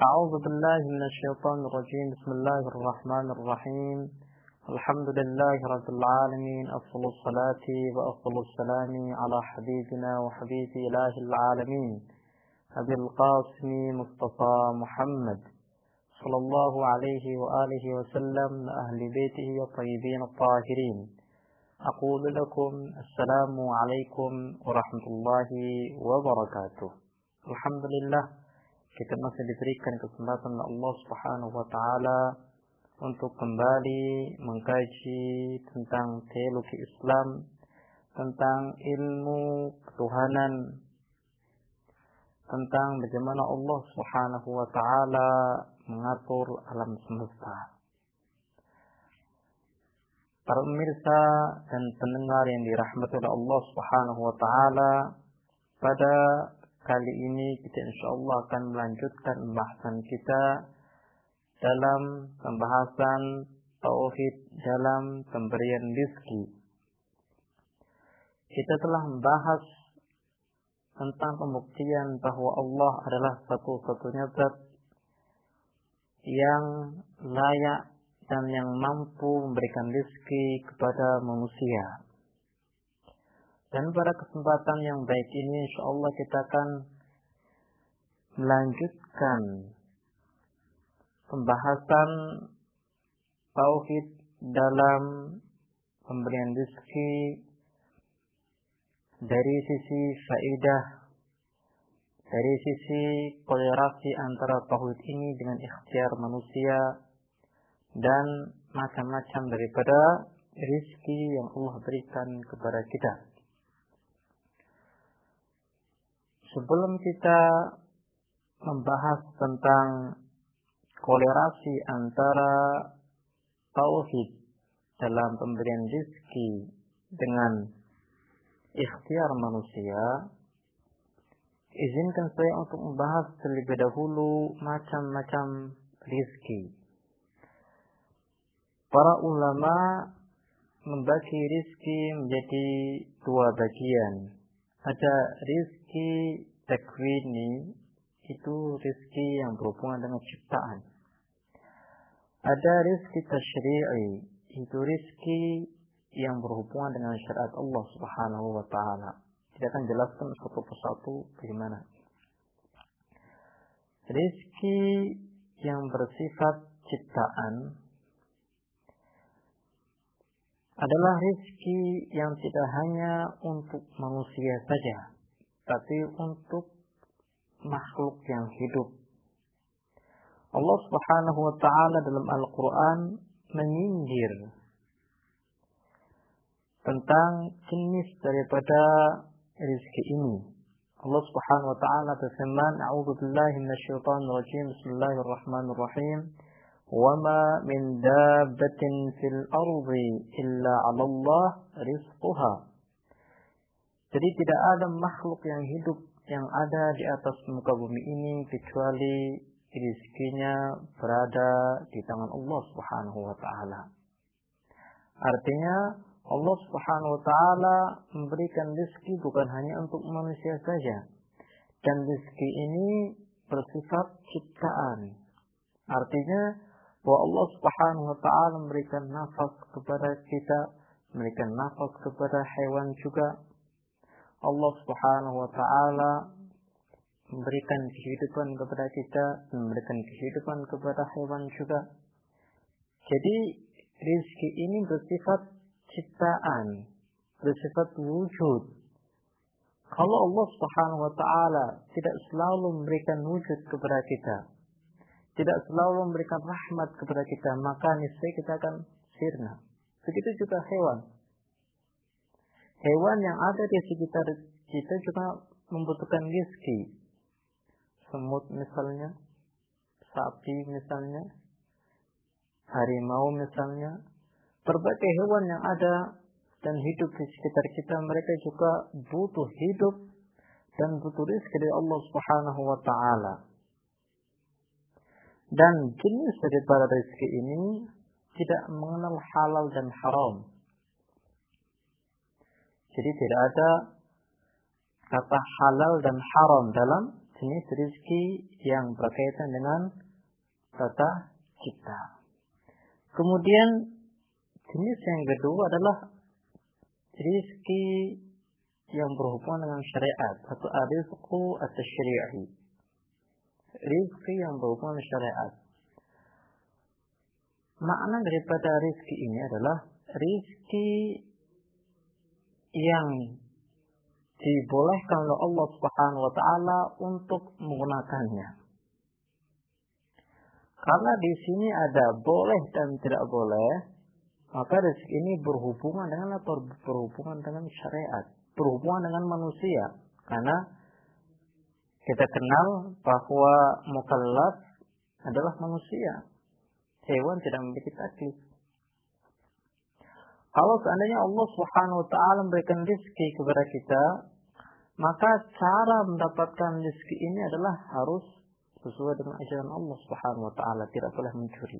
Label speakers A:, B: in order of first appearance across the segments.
A: أعوذ بالله من الشيطان الرجيم. بسم الله الرحمن الرحيم. الحمد لله رب العالمين. أفضل الصلاة وأفضل السلام على حبيبنا وحبيب إله العالمين أبي القاسم مصطفى محمد صلى الله عليه وآله وسلم أهل بيته الطيبين الطاهرين. أقول لكم السلام عليكم ورحمة الله وبركاته. Alhamdulillah, kita masih diberikan kesempatan Allah Subhanahu wa taala untuk kembali mengkaji tentang teologi Islam, tentang ilmu ketuhanan, tentang bagaimana Allah Subhanahu wa taala mengatur alam semesta. Para pemirsa dan pendengar yang dirahmati oleh Allah Subhanahu wa taala, pada kali ini kita insyaallah akan melanjutkan pembahasan kita dalam pembahasan tauhid dalam pemberian rezeki. Kita telah membahas tentang pembuktian bahwa Allah adalah satu-satunya zat yang layak dan yang mampu memberikan rezeki kepada manusia. Dan pada kesempatan yang baik ini insyaallah kita akan melanjutkan pembahasan tauhid dalam pemberian rezeki dari sisi faedah, dari sisi kolerasi antara tauhid ini dengan ikhtiar manusia dan macam-macam daripada rezeki yang Allah berikan kepada kita. Sebelum kita membahas tentang kolerasi antara tauhid dalam pemberian rezeki dengan ikhtiar manusia, izinkan saya untuk membahas terlebih dahulu macam-macam rezeki. Para ulama membagi rezeki menjadi dua bagian. Ada rezeki takwini, itu rezeki yang berhubungan dengan ciptaan. Ada rezeki tasyri'i, itu rezeki yang berhubungan dengan syariat Allah Subhanahu wa taala. Kita akan jelaskan satu persatu bagaimana. Rezeki yang bersifat ciptaan adalah rezeki yang tidak hanya untuk manusia saja, tapi untuk makhluk yang hidup. Allah Subhanahu wa taala dalam Al-Qur'an menyindir tentang jenis daripada rezeki ini. Allah Subhanahu wa taala berfirman, "A'udzu billahi minasyaitonir rajim. Bismillahirrahmanirrahim. وَمَا مِنْ دَابَّةٍ فِي الْأَرْضِ إِلَّا عَلَى اللَّهِ رِزْقُهَا." Jadi tidak ada makhluk yang hidup yang ada di atas muka bumi ini kecuali rezekinya berada di tangan Allah Subhanahu wa taala. Artinya Allah Subhanahu wa taala memberikan rezeki bukan hanya untuk manusia saja, dan rezeki ini bersifat ciptaan. Artinya bahwa Allah Subhanahu wa taala memberikan nafas kepada kita, memberikan nafas kepada hewan juga. Allah Subhanahu wa taala memberikan kehidupan kepada kita, memberikan kehidupan kepada hewan juga. Jadi rezeki ini bersifat ciptaan, bersifat wujud. Kalau Allah Subhanahu wa taala tidak selalu memberikan wujud kepada kita, tidak selalu memberikan rahmat kepada kita, maka niscaya kita akan sirna. Begitu juga hewan. Hewan yang ada di sekitar kita juga membutuhkan rezeki. Semut misalnya, sapi misalnya, harimau misalnya. Berbagai hewan yang ada dan hidup di sekitar kita, mereka juga butuh hidup dan butuh rezeki dari Allah Subhanahu wa taala. Dan jenis daripada rezeki ini tidak mengenal halal dan haram. Jadi tidak ada kata halal dan haram dalam jenis rizki yang berkaitan dengan tata cipta. Kemudian jenis yang kedua adalah rizki yang berhubungan dengan syariat atau rizqu at-tasyri'i. Rizki yang berhubungan dengan syariat. Makna daripada rizki ini adalah rizki yang dibolehkan oleh Allah Subhanahu wa taala untuk menggunakannya. Karena di sini ada boleh dan tidak boleh, maka rezeki ini berhubungan dengan apa? Berhubungan dengan syariat, berhubungan dengan manusia. Karena kita kenal bahwa mukallaf adalah manusia. Hewan tidak memiliki taklif. Kalau seandainya Allah Subhanahu wa taala memberikan rezeki kepada kita, maka cara mendapatkan rezeki ini adalah harus sesuai dengan ajaran Allah Subhanahu wa taala, tidak boleh mencuri.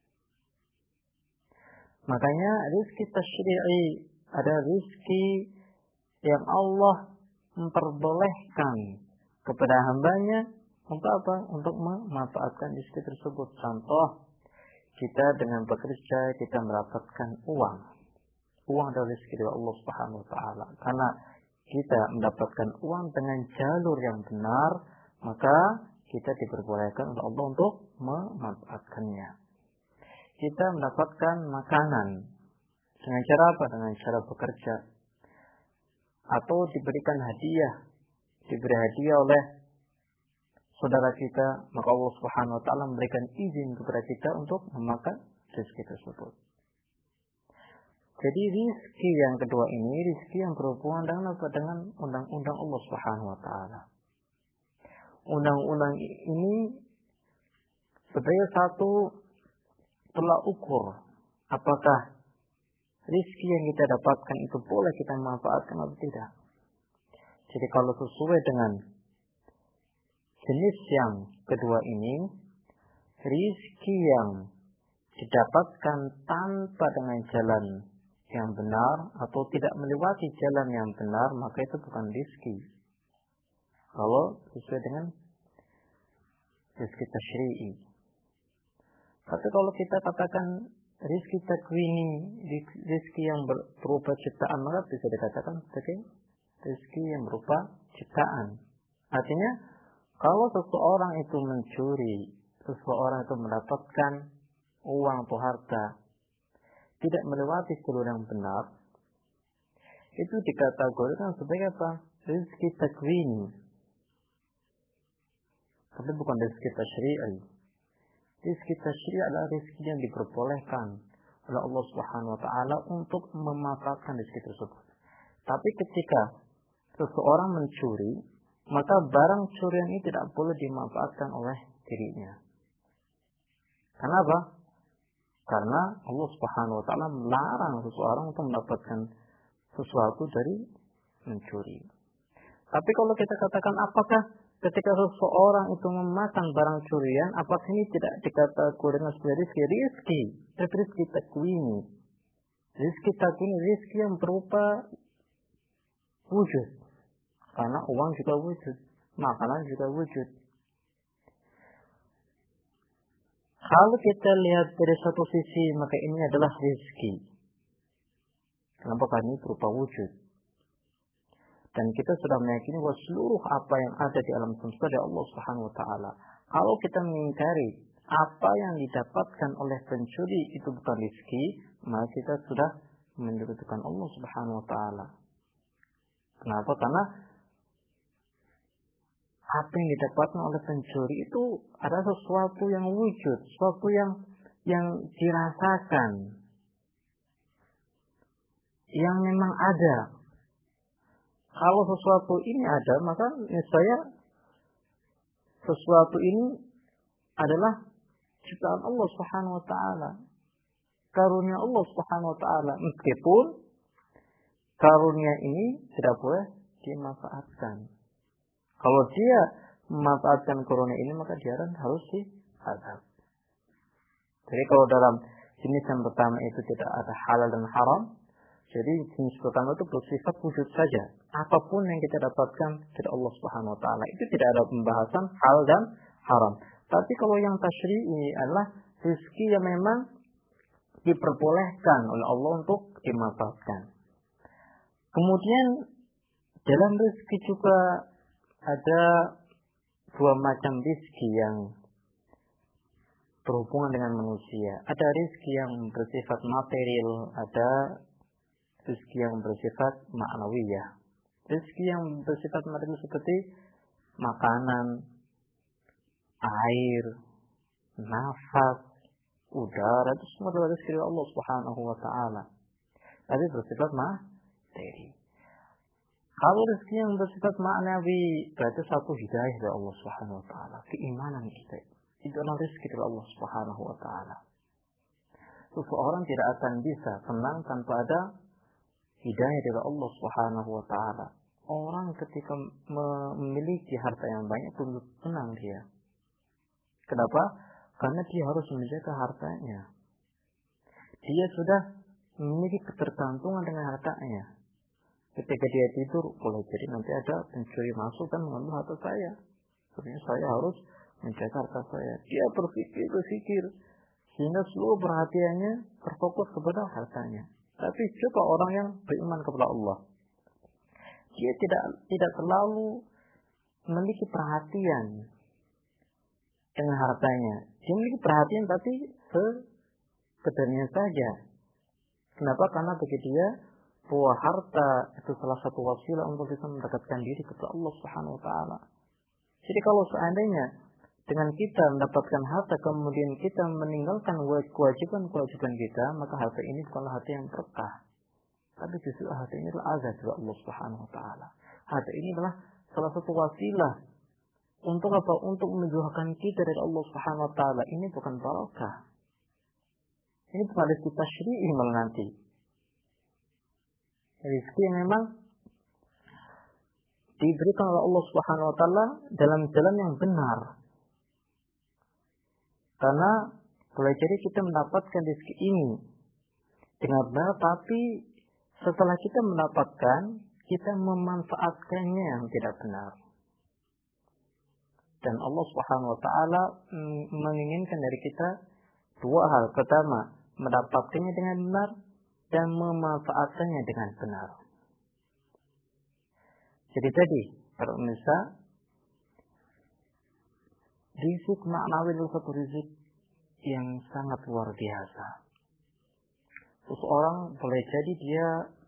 A: Makanya rezeki tasyri'i ada rezeki yang Allah memperbolehkan kepada hambanya untuk apa? Untuk memanfaatkan rezeki tersebut. Contoh, kita dengan bekerja kita mendapatkan uang. Uang adalah rezeki dari Allah Subhanahu wa taala. Karena kita mendapatkan uang dengan jalur yang benar, maka kita diperbolehkan oleh Allah untuk memanfaatkannya. Kita mendapatkan makanan dengan cara apa? Dengan cara bekerja. Atau diberikan hadiah. Diberi hadiah oleh saudara kita, maka Allah Subhanahu wa taala memberikan izin kepada kita untuk memakan rezeki tersebut. Jadi rizki yang kedua ini rizki yang berhubungan dengan apa? Dengan undang-undang Allah Subhanahu wa taala. Undang-undang ini sebagai satu tolak ukur apakah rizki yang kita dapatkan itu boleh kita manfaatkan atau tidak. Jadi kalau sesuai dengan jenis yang kedua ini, rizki yang didapatkan tanpa dengan jalan yang benar atau tidak melewati jalan yang benar, maka itu bukan rizki. Kalau sesuai dengan rizki tasyri'i. Tapi kalau kita katakan rizki takwini, rizki yang berupa ciptaan, maka bisa dikatakan sebagai rizki yang berupa ciptaan. Artinya, kalau seseorang itu mencuri, seseorang itu mendapatkan uang atau harta, tidak melewati jalur yang benar, itu dikategorikan sebagai apa? Rizki takwini. Tapi bukan rizki tasyri'i. Rizki tasyri'i adalah rizki yang diperbolehkan oleh Allah Subhanahu wa taala untuk memanfaatkan rizki tersebut. Tapi ketika seseorang mencuri, maka barang curian ini tidak boleh dimanfaatkan oleh dirinya. Kenapa? Karena Allah Subhanahu wa taala melarang seseorang untuk mendapatkan sesuatu dari mencuri. Tapi kalau kita katakan apakah ketika seseorang itu memakan barang curian, apakah ini tidak dikategorikan sebagai rizki? Rizki takwini. Rizki takwini, rizki yang berupa wujud. Karena uang juga wujud, makanan juga wujud. Kalau kita lihat dari satu sisi, maka ini adalah rizki. Kenapa? Karena ini berupa wujud. Dan kita sudah meyakini bahwa seluruh apa yang ada di alam semesta dari Allah Subhanahu wa taala. Kalau kita mengingkari apa yang didapatkan oleh pencuri itu bukan rizki, maka kita sudah menyekutukan Allah Subhanahu wa taala. Kenapa? Karena apa yang didapatkan oleh pencuri itu adalah sesuatu yang wujud, sesuatu yang dirasakan, yang memang ada. Kalau sesuatu ini ada, maka niscaya sesuatu ini adalah ciptaan Allah Subhanahu wa taala. Karunia Allah Subhanahu wa taala, meskipun karunia ini tidak boleh dimanfaatkan. Kalau dia memanfaatkan karunia ini, maka dia harus diazab. Jadi kalau dalam jenis yang pertama itu tidak ada halal dan haram, Jadi jenis pertama itu bersifat wujud saja. Apapun yang kita dapatkan dari Allah Subhanahu wa taala itu tidak ada pembahasan hal dan haram. Tapi kalau yang tasyri'i adalah rezeki yang memang diperbolehkan oleh Allah untuk dimanfaatkan. Kemudian dalam rezeki juga ada dua macam rezeki yang berhubungan dengan manusia. Ada rezeki yang bersifat material, ada rezeki yang bersifat ma'nawiyah. Rezeki yang bersifat material seperti makanan, air, nafas, udara, itu semua adalah rezeki dari Allah Subhanahu wa taala. Tapi bersifat materi. Kalau rezeki yang bersifat ma'nawi, berarti satu hidayah dari Allah Subhanahu wa taala, keimanan kita. Itu adalah rezeki dari Allah Subhanahu wa taala. Seseorang tidak akan bisa tenang tanpa ada hidayah dari Allah Subhanahu wa taala. Orang ketika memiliki harta yang banyak pun tenang dia. Kenapa? Karena dia harus menjaga hartanya. Dia sudah memiliki ketergantungan dengan hartanya. Ketika dia tidur, boleh jadi nanti ada pencuri masuk dan mengambil harta saya. Sebenarnya saya harus menjaga harta saya. Dia berpikir, sehingga seluruh perhatiannya terfokus kepada hartanya. Tapi coba orang yang beriman kepada Allah, dia tidak terlalu memiliki perhatian dengan hartanya. Dia memiliki perhatian tapi sekedarnya saja. Kenapa? Karena bagi dia bahwa harta itu salah satu wasilah untuk bisa mendekatkan diri kepada Allah Subhanahu wa taala. Jadi kalau seandainya dengan kita mendapatkan harta kemudian kita meninggalkan kewajiban kita, maka harta ini bukanlah harta yang berkah. Tapi justru harta ini adalah azab dari Allah Subhanahu wa taala. Harta ini adalah salah satu wasilah untuk apa? Untuk menjauhkan kita dari Allah Subhanahu wa taala. Ini bukan barakah. Ini bukan rezeki tasyri'i malah nanti. Rezeki yang memang diberikan oleh Allah Subhanahu wa taala dalam jalan yang benar. Karena boleh jadi kita mendapatkan rezeki ini dengan benar, tapi setelah kita mendapatkan, kita memanfaatkannya yang tidak benar. Dan Allah Subhanahu wa taala menginginkan dari kita dua hal. Pertama, mendapatkannya dengan benar dan memanfaatkannya dengan benar. Jadi tadi, para pemirsa, rizq maknawi adalah satu rizq yang sangat luar biasa. Seseorang boleh jadi dia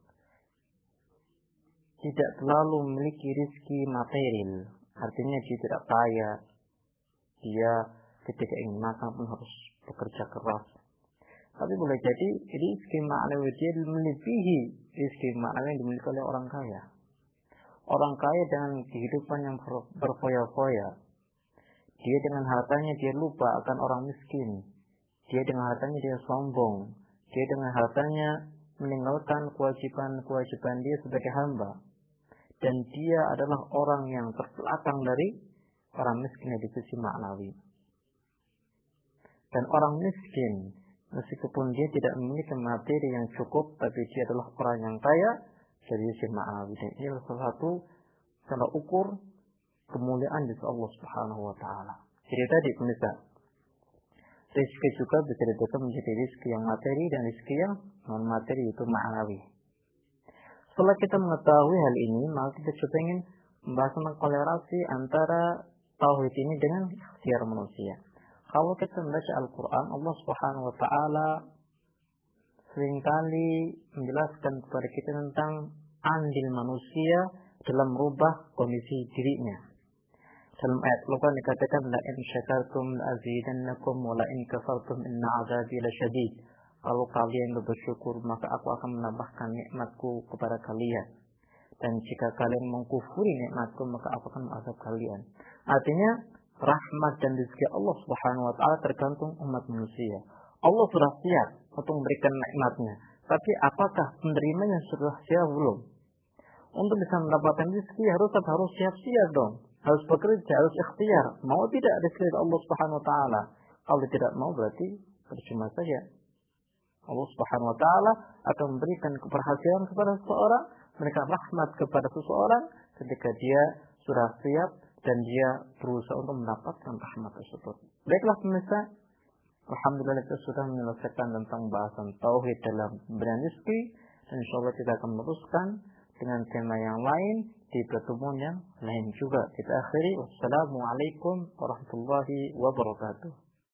A: tidak terlalu memiliki rezeki material, artinya dia tidak kaya, dia ketika ingin makan pun harus bekerja keras. Tapi boleh jadi rezeki maknawi dia melebihi rezeki maknawi yang dimiliki oleh orang kaya. Orang kaya dengan kehidupan yang berfoya-foya, dia dengan hartanya dia lupa akan orang miskin. Dia dengan hartanya dia sombong. Dia dengan hartanya meninggalkan kewajiban dia sebagai hamba. Dan dia adalah orang yang terbelakang dari orang miskin di sisi maknawi. Dan orang miskin, meskipun dia tidak memiliki materi yang cukup, tapi dia adalah orang yang kaya dari sisi maknawi. Dan ini adalah salah satu tolak ukur kemuliaan di sisi Allah Subhanahu wa taala. Jadi tadi pemirsa, rezeki juga bisa dibedakan menjadi rezeki yang materi dan rezeki yang non materi, itu ma'nawi. Setelah kita mengetahui hal ini, maka kita coba ingin membahas tentang kolerasi antara tauhid ini dengan ikhtiar manusia. Kalau kita membaca Al-Quran, Allah Subhanahu wa taala seringkali menjelaskan kepada kita tentang andil manusia dalam merubah kondisi dirinya. Dalam ayat Al-Quran dikatakan, la in syakartum azidannakum wa la in kafartum inna azabi lasyadid. Kalau kalian bersyukur, maka aku akan menambahkan nikmatku kepada kalian. Dan jika kalian mengkufuri nikmatku, maka aku akan mengazab kalian. Artinya, rahmat dan rezeki Allah Subhanahu wa taala tergantung umat manusia. Allah sudah siap untuk memberikan nikmatnya, tapi apakah penerimanya sudah siap belum? Untuk bisa mendapatkan rezeki harus siap-siap dong. Harus bekerja, harus ikhtiar. Mau tidak rezeki Allah Subhanahu wa taala? Kalau tidak mau berarti percuma saja. Allah Subhanahu wa taala akan memberikan keberhasilan kepada seseorang, memberikan rahmat kepada seseorang ketika dia sudah siap dan dia berusaha untuk mendapatkan rahmat tersebut. Baiklah pemirsa, alhamdulillah kita sudah menyelesaikan tentang bahasan tauhid dalam pemberian rezeki, dan insyaallah kita akan meneruskan dengan tema yang lain di pertemuan yang lain juga. Kita akhiri, wassalamualaikum warahmatullahi wabarakatuh.